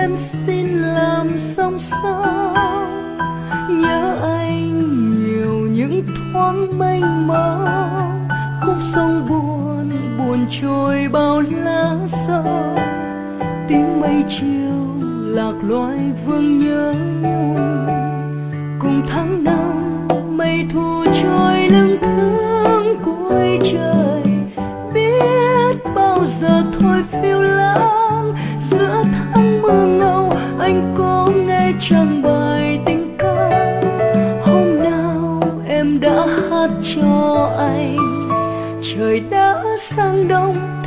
em xin làm sóng sao. Nhớ anh nhiều những thoáng mênh mông, khúc sông buồn buồn trôi bao lá rơi. Tiếng mây chiều lạc loài vương nhớ nhung, cùng tháng năm mây thu trôi lưng thương cuối trời. Biết bao giờ thôi phiêu lãng giữa tháng mưa ngâu, anh có nghe chăng bài tình ca hôm nào em đã hát cho anh. Trời đã sang đông